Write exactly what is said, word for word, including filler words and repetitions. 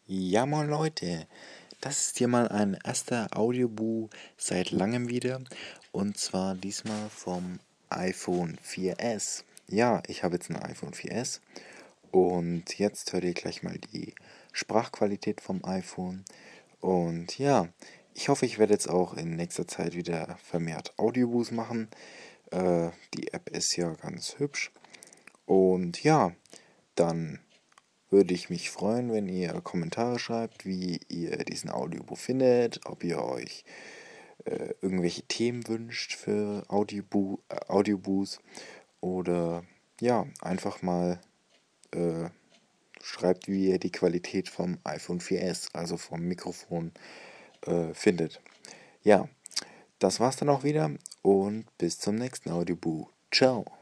Ja, moin Leute, das ist hier mal ein erster Audioboo seit langem wieder und zwar diesmal vom iPhone vier S. Ja, ich habe jetzt ein iPhone vier S und jetzt hört ihr gleich mal die Sprachqualität vom iPhone und ja, ich hoffe, ich werde jetzt auch in nächster Zeit wieder vermehrt Audioboos machen. Äh, die App ist ja ganz hübsch und ja, dann würde ich mich freuen, wenn ihr Kommentare schreibt, wie ihr diesen Audiobook findet, ob ihr euch äh, irgendwelche Themen wünscht für Audiobo äh, Audioboos oder ja, einfach mal äh, schreibt, wie ihr die Qualität vom iPhone vier S, also vom Mikrofon, äh, findet. Ja, das war's dann auch wieder und bis zum nächsten Audiobook. Ciao.